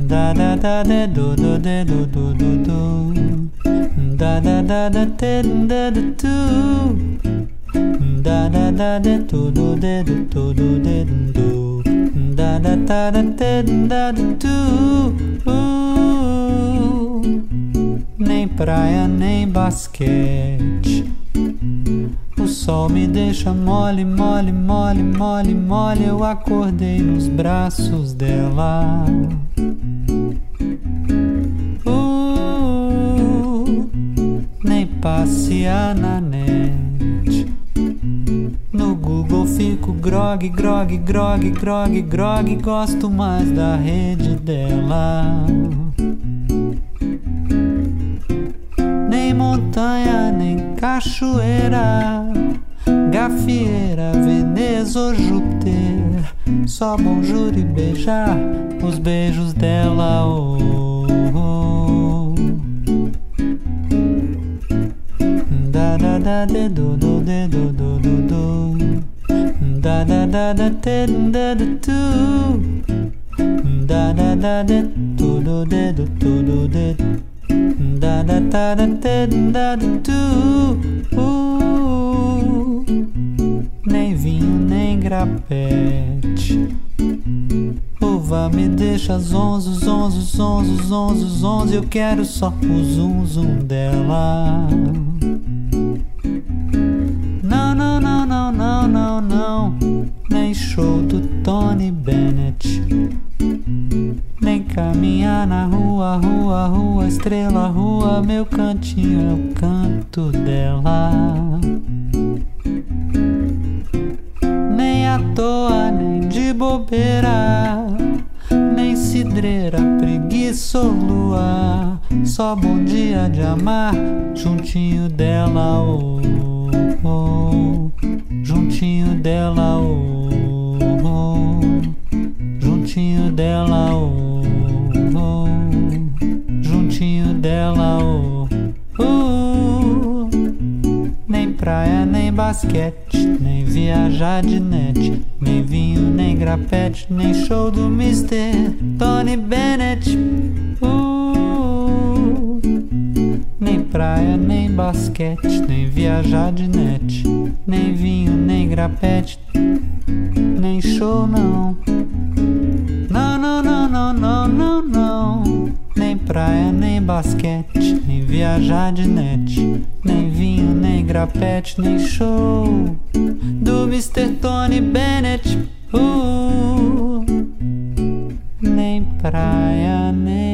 Da da da de do do de do do do do. Da da da da te da da tu. Da da da de do do de do do do de do. Da da da da te da da tu. Nem praia nem basquete. O sol me deixa mole, mole, mole, mole, mole. Eu acordei nos braços dela. Nem passear na net. No Google fico grog, grog, grog, grog, grog. Gosto mais da rede dela. Nem montanha, nem cachoeira, gafieira, Veneza ou Júpiter. Só bonjour e beijar os beijos dela. Da da da de do do de do do do do. Da da da da te da da tu. Da da da de do do de do do de. Da da da da te da da tu. Nem vinho nem grapete. Uva me deixa zonzo, zonzo, zonzo, zonzo, zonzo. Eu quero só o zum zum dela. Não, não, não, não, não, não, não. Nem show do Tony Bennett. Nem caminhar na rua, rua, rua, estrela, rua. Meu cantinho é o canto dela. Nem à toa, nem de bobeira, nem cidreira, preguiça ou lua. Só bom dia de amar, juntinho dela, oh, oh. Juntinho dela, oh, oh. Juntinho dela, oh, oh. Juntinho dela, oh, Nem praia, nem basquete, nem viajar de net, nem vinho, nem grapete, nem show do Mr. Tony Bennett. Nem praia, nem basquete, nem viajar de net, nem vinho, nem grapete, nem show não. Não, não, não, não, não, não, não. Nem praia, nem basquete, nem viajar de net, nem vinho, nem grapete, nem show do Mr. Tony Bennett. Nem praia, nem